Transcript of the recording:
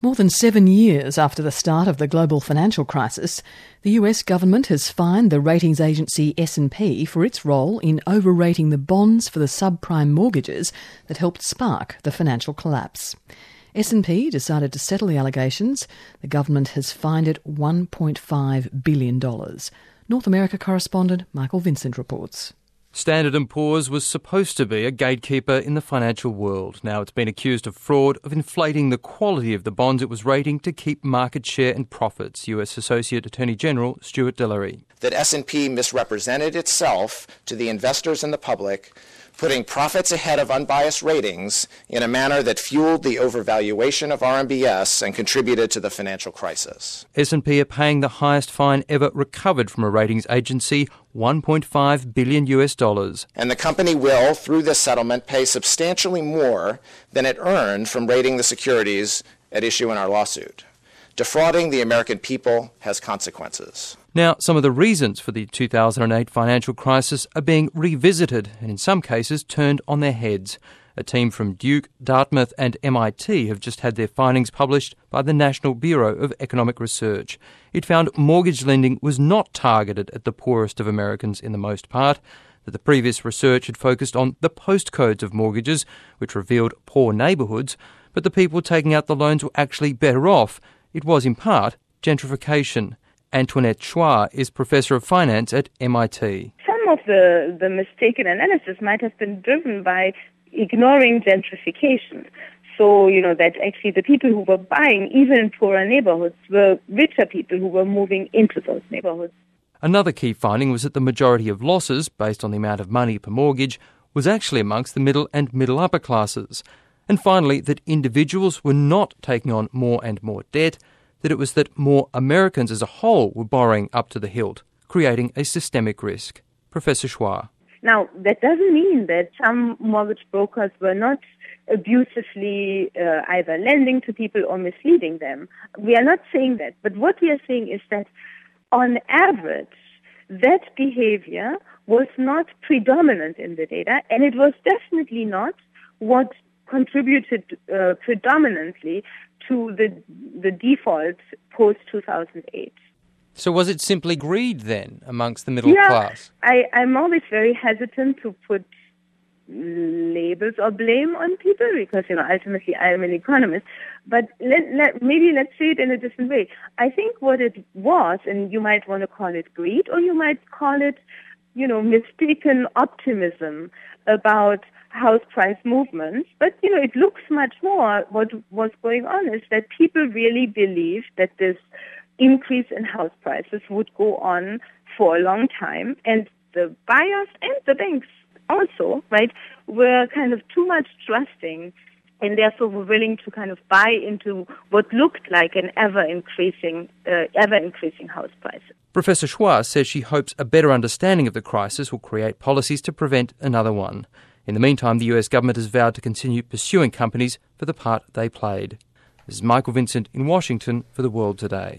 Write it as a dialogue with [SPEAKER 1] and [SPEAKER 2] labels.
[SPEAKER 1] More than 7 years after the start of the global financial crisis, the US government has fined the ratings agency S&P for its role in overrating the bonds for the subprime mortgages that helped spark the financial collapse. S&P decided to settle the allegations. The government has fined it $1.5 billion. North America correspondent Michael Vincent reports.
[SPEAKER 2] Standard & Poor's was supposed to be a gatekeeper in the financial world. Now it's been accused of fraud, of inflating the quality of the bonds it was rating to keep market share and profits. US Associate Attorney General Stuart Dillery.
[SPEAKER 3] That S&P misrepresented itself to the investors and the public, putting profits ahead of unbiased ratings in a manner that fueled the overvaluation of RMBS and contributed to the financial crisis.
[SPEAKER 2] S&P are paying the highest fine ever recovered from a ratings agency, $1.5 billion.
[SPEAKER 3] And the company will, through this settlement, pay substantially more than it earned from rating the securities at issue in our lawsuit. Defrauding the American people has consequences.
[SPEAKER 2] Now, some of the reasons for the 2008 financial crisis are being revisited and in some cases turned on their heads. A team from Duke, Dartmouth and MIT have just had their findings published by the National Bureau of Economic Research. It found mortgage lending was not targeted at the poorest of Americans in the most part, that the previous research had focused on the postcodes of mortgages, which revealed poor neighbourhoods, but the people taking out the loans were actually better off. It was, in part, gentrification. Antoinette Chua is Professor of Finance at MIT.
[SPEAKER 4] Some of the mistaken analysis might have been driven by ignoring gentrification. So, that actually the people who were buying, even in poorer neighborhoods, were richer people who were moving into those neighborhoods.
[SPEAKER 2] Another key finding was that the majority of losses, based on the amount of money per mortgage, was actually amongst the middle and middle-upper classes. And finally, that individuals were not taking on more and more debt, that it was that more Americans as a whole were borrowing up to the hilt, creating a systemic risk. Professor Chua.
[SPEAKER 4] Now, that doesn't mean that some mortgage brokers were not abusively either lending to people or misleading them. We are not saying that. But what we are saying is that, on average, that behavior was not predominant in the data, and it was definitely not what contributed predominantly to the default post-2008.
[SPEAKER 2] So was it simply greed then amongst the middle class?
[SPEAKER 4] I'm always very hesitant to put labels or blame on people because, ultimately I'm an economist. But maybe let's say it in a different way. I think what it was, and you might want to call it greed, or you might call it, mistaken optimism about house price movements. But, it looks much more what was going on is that people really believed that this increase in house prices would go on for a long time. And the buyers and the banks also, right, were kind of too much trusting and therefore were willing to kind of buy into what looked like an ever-increasing house price.
[SPEAKER 2] Professor Chua says she hopes a better understanding of the crisis will create policies to prevent another one. In the meantime, the US government has vowed to continue pursuing companies for the part they played. This is Michael Vincent in Washington for The World Today.